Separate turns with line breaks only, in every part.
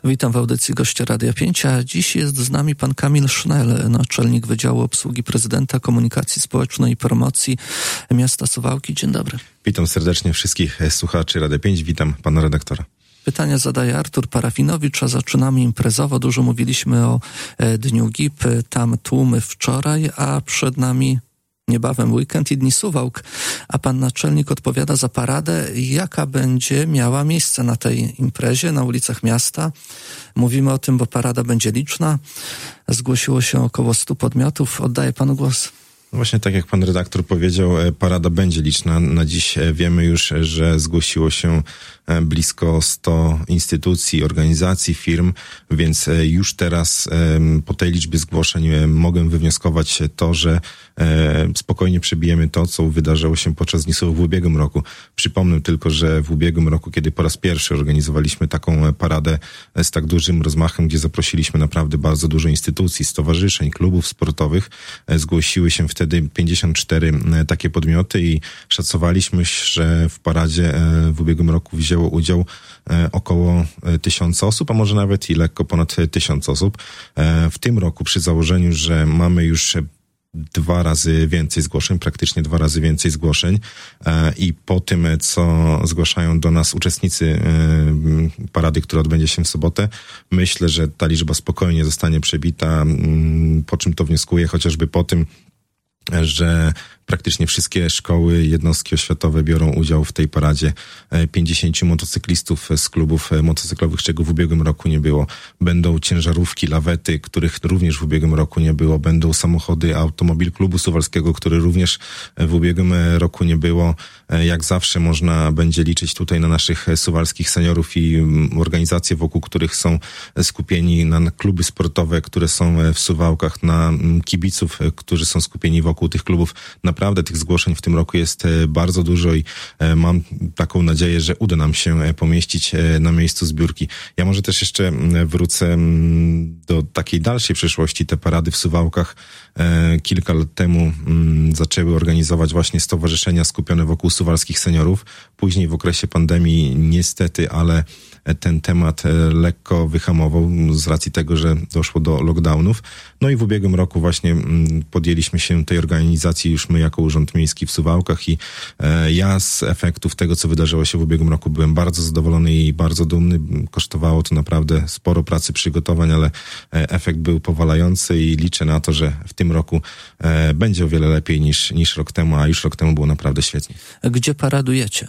Witam w audycji gościa Radia 5, a dziś jest z nami pan Kamil Sznel, naczelnik Wydziału Obsługi Prezydenta, Komunikacji Społecznej i Promocji miasta Suwałki. Dzień dobry.
Witam serdecznie wszystkich słuchaczy Radia 5, witam pana redaktora.
Pytania zadaje Artur Parafinowicz, a zaczynamy imprezowo. Dużo mówiliśmy o Dniu GIP, tam tłumy wczoraj, a przed nami niebawem weekend i Dni Suwałk, a pan naczelnik odpowiada za paradę, jaka będzie miała miejsce na tej imprezie, na ulicach miasta. Mówimy o tym, bo parada będzie liczna. Zgłosiło się około 100 podmiotów. Oddaję panu głos.
No właśnie tak jak pan redaktor powiedział, parada będzie liczna. Na dziś wiemy już, że zgłosiło się blisko 100 instytucji, organizacji, firm, więc już teraz po tej liczbie zgłoszeń mogę wywnioskować to, że spokojnie przebijemy to, co wydarzyło się podczas Dni Suwałk w ubiegłym roku. Przypomnę tylko, że w ubiegłym roku, kiedy po raz pierwszy organizowaliśmy taką paradę z tak dużym rozmachem, gdzie zaprosiliśmy naprawdę bardzo dużo instytucji, stowarzyszeń, klubów sportowych, zgłosiły się wtedy 54 takie podmioty i szacowaliśmy, że w paradzie w ubiegłym roku wzięło udział około 1000 osób, a może nawet i lekko ponad 1000 osób. W tym roku przy założeniu, że mamy już 2 razy więcej zgłoszeń, praktycznie 2 razy więcej zgłoszeń i po tym, co zgłaszają do nas uczestnicy parady, która odbędzie się w sobotę, myślę, że ta liczba spokojnie zostanie przebita, po czym to wnioskuję, chociażby po tym, że praktycznie wszystkie szkoły, jednostki oświatowe biorą udział w tej paradzie. 50 motocyklistów z klubów motocyklowych, czego w ubiegłym roku nie było. Będą ciężarówki, lawety, których również w ubiegłym roku nie było. Będą samochody, automobil klubu suwalskiego, który również w ubiegłym roku nie było. Jak zawsze można będzie liczyć tutaj na naszych suwalskich seniorów i organizacje, wokół których są skupieni, na kluby sportowe, które są w Suwałkach, na kibiców, którzy są skupieni wokół tych klubów. Naprawdę tych zgłoszeń w tym roku jest bardzo dużo i mam taką nadzieję, że uda nam się pomieścić na miejscu zbiórki. Ja może też jeszcze wrócę do takiej dalszej przyszłości. Te parady w Suwałkach kilka lat temu zaczęły organizować właśnie stowarzyszenia skupione wokół suwalskich seniorów. Później w okresie pandemii niestety, ale ten temat lekko wyhamował z racji tego, że doszło do lockdownów. No i w ubiegłym roku właśnie podjęliśmy się tej organizacji już my jako Urząd Miejski w Suwałkach i ja z efektów tego, co wydarzyło się w ubiegłym roku, byłem bardzo zadowolony i bardzo dumny. Kosztowało to naprawdę sporo pracy, przygotowań, ale efekt był powalający i liczę na to, że w tym roku będzie o wiele lepiej niż rok temu, a już rok temu było naprawdę świetnie.
Gdzie paradujecie?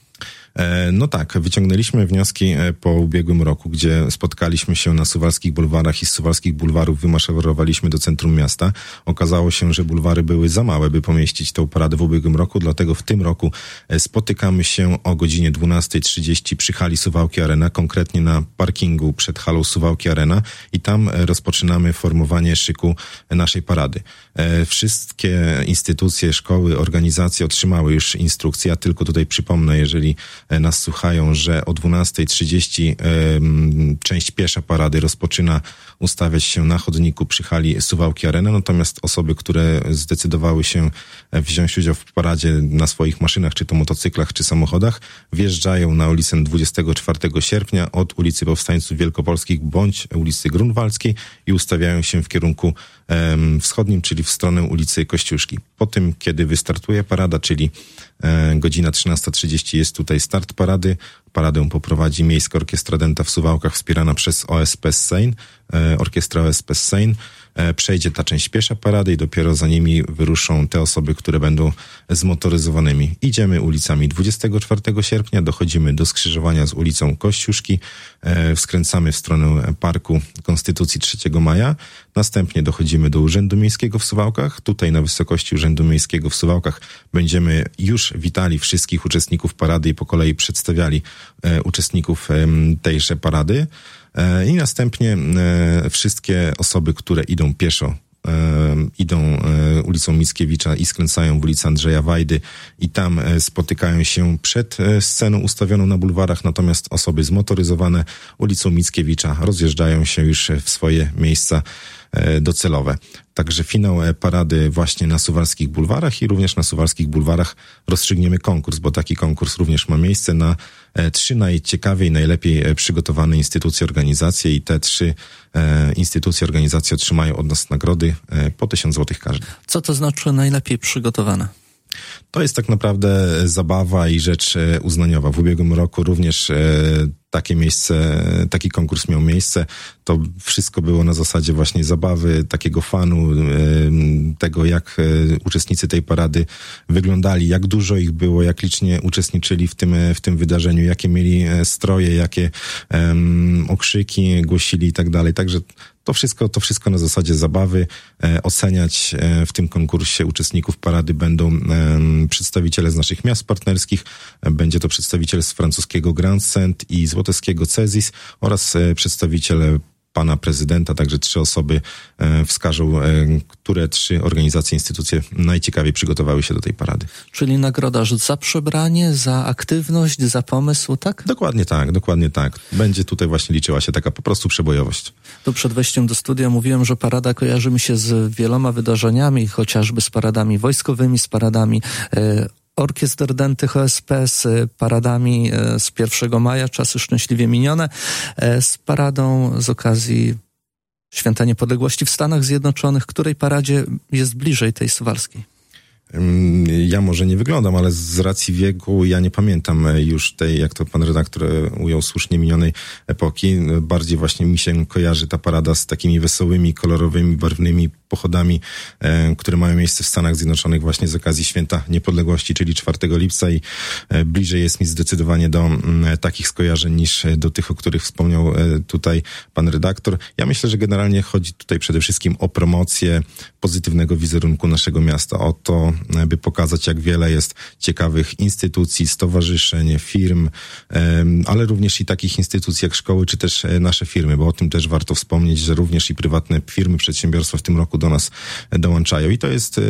No tak, wyciągnęliśmy wnioski po ubiegłym roku, gdzie spotkaliśmy się na suwalskich bulwarach i z suwalskich bulwarów wymaszerowaliśmy do centrum miasta. Okazało się, że bulwary były za małe, by pomieścić tą paradę w ubiegłym roku, dlatego w tym roku spotykamy się o godzinie 12:30 przy hali Suwałki Arena, konkretnie na parkingu przed halą Suwałki Arena i tam rozpoczynamy formowanie szyku naszej parady. Wszystkie instytucje, szkoły, organizacje otrzymały już instrukcje, ja tylko tutaj przypomnę, jeżeli nas słuchają, że o 12:30 część piesza parady rozpoczyna ustawiać się na chodniku przy hali Suwałki Arena, natomiast osoby, które zdecydowały się wziąć udział w paradzie na swoich maszynach, czy to motocyklach, czy samochodach, wjeżdżają na ulicę 24 sierpnia od ulicy Powstańców Wielkopolskich bądź ulicy Grunwaldzkiej i ustawiają się w kierunku wschodnim, czyli w stronę ulicy Kościuszki. Po tym, kiedy wystartuje parada, czyli godzina 13:30 jest tutaj start parady. Paradę poprowadzi Miejska Orkiestra Dęta w Suwałkach wspierana przez OSP Sejn, Orkiestra OSP Sejn. Przejdzie ta część piesza parady i dopiero za nimi wyruszą te osoby, które będą zmotoryzowanymi. Idziemy ulicami 24 sierpnia, dochodzimy do skrzyżowania z ulicą Kościuszki, skręcamy w stronę Parku Konstytucji 3 Maja, następnie dochodzimy do Urzędu Miejskiego w Suwałkach. Tutaj na wysokości Urzędu Miejskiego w Suwałkach będziemy już witali wszystkich uczestników parady i po kolei przedstawiali uczestników tejże parady. I następnie wszystkie osoby, które idą pieszo, idą ulicą Mickiewicza i skręcają w ulicę Andrzeja Wajdy i tam spotykają się przed sceną ustawioną na bulwarach, natomiast osoby zmotoryzowane ulicą Mickiewicza rozjeżdżają się już w swoje miejsca docelowe. Także finał parady właśnie na Suwalskich Bulwarach i również na Suwalskich Bulwarach rozstrzygniemy konkurs, bo taki konkurs również ma miejsce na 3 najciekawiej, najlepiej przygotowane instytucje, organizacje i te 3 instytucje, organizacje otrzymają od nas nagrody po 1000 zł każdy. Co
to znaczy najlepiej przygotowane?
To jest tak naprawdę zabawa i rzecz uznaniowa. W ubiegłym roku również taki konkurs miał miejsce. To wszystko było na zasadzie właśnie zabawy, takiego fanu, tego jak uczestnicy tej parady wyglądali, jak dużo ich było, jak licznie uczestniczyli w tym wydarzeniu, jakie mieli stroje, jakie okrzyki głosili i tak dalej. Także to wszystko na zasadzie zabawy. Oceniać w tym konkursie uczestników parady będą przedstawiciele z naszych miast partnerskich. Będzie to przedstawiciel z francuskiego Grand Saint i złotewskiego Cezis oraz przedstawiciele pana prezydenta, także 3 osoby wskażą, które 3 organizacje, instytucje najciekawiej przygotowały się do tej parady.
Czyli nagroda za przebranie, za aktywność, za pomysł, tak?
Dokładnie tak. Będzie tutaj właśnie liczyła się taka po prostu przebojowość.
Tu przed wejściem do studia mówiłem, że parada kojarzy mi się z wieloma wydarzeniami, chociażby z paradami wojskowymi, z paradami orkiestr dętych OSP, z paradami z 1 maja, czasy szczęśliwie minione, z paradą z okazji Święta Niepodległości w Stanach Zjednoczonych. Której paradzie jest bliżej tej suwalskiej?
Ja może nie wyglądam, ale z racji wieku ja nie pamiętam już tej, jak to pan redaktor ujął, słusznie minionej epoki. Bardziej właśnie mi się kojarzy ta parada z takimi wesołymi, kolorowymi, barwnymi pochodami, które mają miejsce w Stanach Zjednoczonych właśnie z okazji Święta Niepodległości, czyli 4 lipca i bliżej jest mi zdecydowanie do takich skojarzeń niż do tych, o których wspomniał tutaj pan redaktor. Ja myślę, że generalnie chodzi tutaj przede wszystkim o promocję pozytywnego wizerunku naszego miasta, o to, by pokazać, jak wiele jest ciekawych instytucji, stowarzyszeń, firm, ale również i takich instytucji jak szkoły, czy też nasze firmy, bo o tym też warto wspomnieć, że również i prywatne firmy, przedsiębiorstwa w tym roku do nas dołączają i to jest,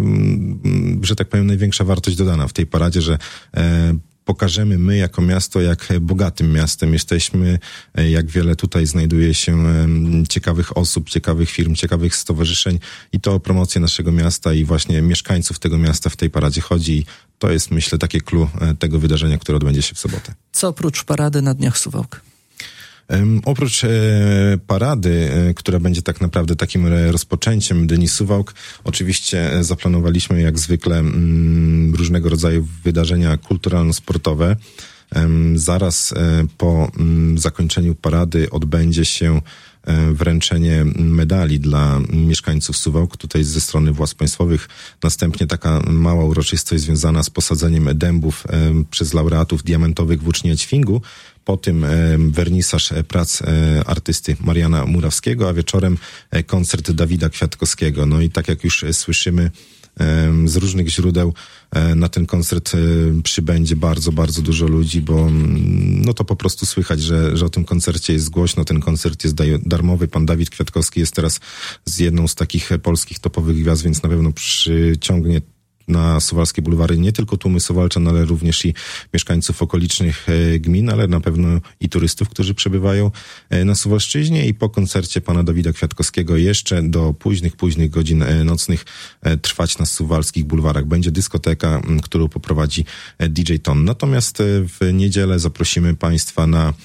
że tak powiem, największa wartość dodana w tej paradzie, że pokażemy my jako miasto, jak bogatym miastem jesteśmy, jak wiele tutaj znajduje się ciekawych osób, ciekawych firm, ciekawych stowarzyszeń i to o promocję naszego miasta i właśnie mieszkańców tego miasta w tej paradzie chodzi i to jest, myślę, takie clue tego wydarzenia, które odbędzie się w sobotę.
Co oprócz parady na Dniach Suwałk?
Oprócz parady, która będzie tak naprawdę takim rozpoczęciem Dni Suwałk, oczywiście zaplanowaliśmy jak zwykle różnego rodzaju wydarzenia kulturalno-sportowe. Zaraz po zakończeniu parady odbędzie się wręczenie medali dla mieszkańców Suwałk, tutaj ze strony władz państwowych. Następnie taka mała uroczystość związana z posadzeniem dębów przez laureatów diamentowych w Ucznie-Ćwingu. Po tym wernisaż prac artysty Mariana Murawskiego, a wieczorem koncert Dawida Kwiatkowskiego. No i tak jak już słyszymy z różnych źródeł, na ten koncert przybędzie bardzo, bardzo dużo ludzi, bo no to po prostu słychać, że o tym koncercie jest głośno. Ten koncert jest darmowy. Pan Dawid Kwiatkowski jest teraz z jedną z takich polskich topowych gwiazd, więc na pewno przyciągnie na suwalskie bulwary nie tylko tłumy suwalczan, ale również i mieszkańców okolicznych gmin, ale na pewno i turystów, którzy przebywają na Suwalszczyźnie i po koncercie pana Dawida Kwiatkowskiego jeszcze do późnych godzin nocnych trwać na suwalskich bulwarach. Będzie dyskoteka, którą poprowadzi DJ Ton. Natomiast w niedzielę zaprosimy państwa na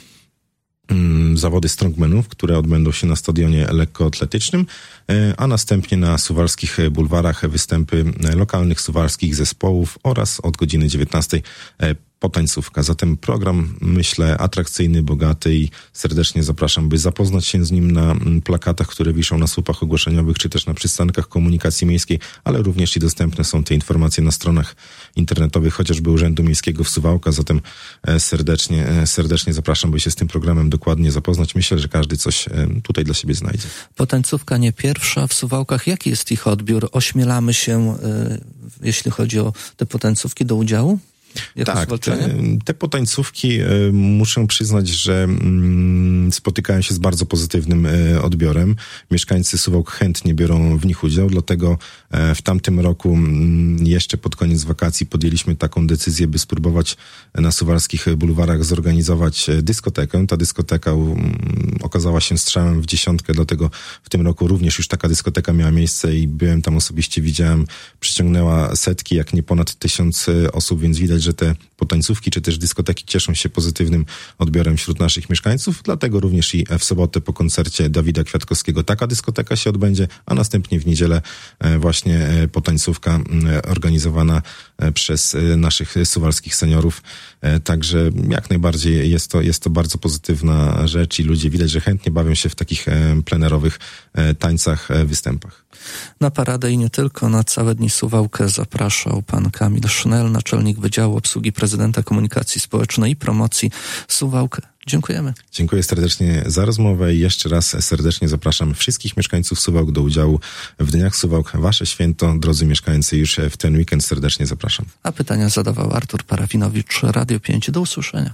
zawody strongmanów, które odbędą się na stadionie lekkoatletycznym, a następnie na suwalskich bulwarach występy lokalnych suwalskich zespołów oraz od godziny 19 potańcówka. Zatem program, myślę, atrakcyjny, bogaty i serdecznie zapraszam, by zapoznać się z nim na plakatach, które wiszą na słupach ogłoszeniowych, czy też na przystankach komunikacji miejskiej, ale również i dostępne są te informacje na stronach internetowych, chociażby Urzędu Miejskiego w Suwałkach. Zatem serdecznie zapraszam, by się z tym programem dokładnie zapoznać. Myślę, że każdy coś tutaj dla siebie znajdzie.
Potańcówka nie pierwsza w Suwałkach. Jaki jest ich odbiór? Ośmielamy się, jeśli chodzi o te potańcówki, do udziału?
Tak, te potańcówki muszę przyznać, że spotykają się z bardzo pozytywnym odbiorem. Mieszkańcy Suwałk chętnie biorą w nich udział, dlatego w tamtym roku jeszcze pod koniec wakacji podjęliśmy taką decyzję, by spróbować na suwalskich bulwarach zorganizować dyskotekę. Ta dyskoteka okazała się strzałem w dziesiątkę, dlatego w tym roku również już taka dyskoteka miała miejsce i byłem tam osobiście, widziałem, przyciągnęła setki, jak nie ponad 1000 osób, więc widać, że te potańcówki czy też dyskoteki cieszą się pozytywnym odbiorem wśród naszych mieszkańców, dlatego również i w sobotę po koncercie Dawida Kwiatkowskiego taka dyskoteka się odbędzie, a następnie w niedzielę właśnie potańcówka organizowana przez naszych suwalskich seniorów. Także jak najbardziej jest to bardzo pozytywna rzecz i ludzie widać, że chętnie bawią się w takich plenerowych tańcach, występach.
Na paradę i nie tylko, na całe dni Suwałkę zapraszał pan Kamil Sznel, naczelnik Wydziału Obsługi Prezydenta Komunikacji Społecznej i Promocji Suwałk. Dziękujemy.
Dziękuję serdecznie za rozmowę i jeszcze raz serdecznie zapraszam wszystkich mieszkańców Suwałk do udziału w Dniach Suwałk. Wasze święto, drodzy mieszkańcy, już w ten weekend serdecznie zapraszam.
A pytania zadawał Artur Parafinowicz, Radio 5. Do usłyszenia.